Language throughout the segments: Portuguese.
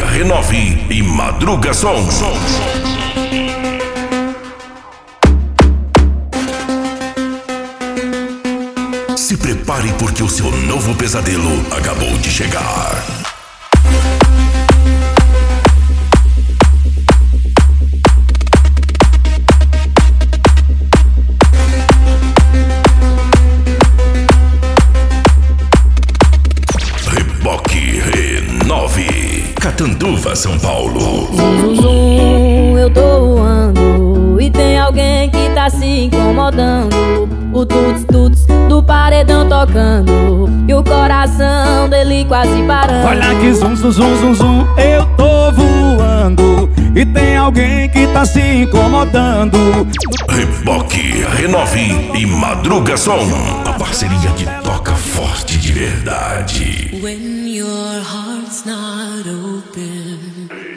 Renove e Madruga Som. Se prepare porque o seu novo pesadelo acabou de chegar. Reboque Renove, Catanduva, São Paulo. Zum, zum, eu tô voando e tem alguém que tá se incomodando. O tuts-tuts do paredão tocando e o coração dele quase parando. Olha que zum, zum, zum, zum, zum, eu tô voando e tem alguém que tá se incomodando. Reboque Renove e Madruga Som, a parceria que toca forte de verdade. When your heart's not open.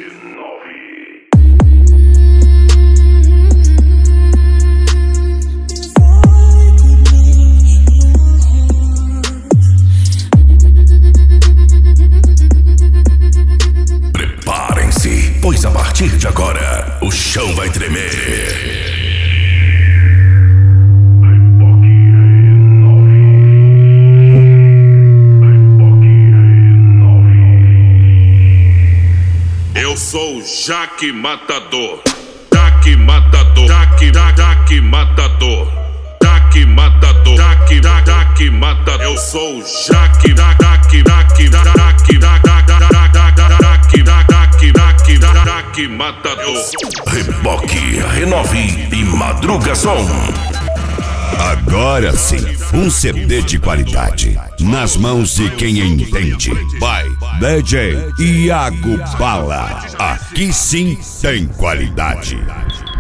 Preparem-se, pois a partir de agora o chão vai tremer. Eu sou o Jaque Matador, Jaque Matador, Jaque Matador, Jaque Matador, Jaque Matador. Eu sou o Jaque Matador. Reboque Renove e Madruga Som. Agora sim, um CD de qualidade nas mãos de quem entende. Vai, DJ Iago Bala. Aqui sim tem qualidade.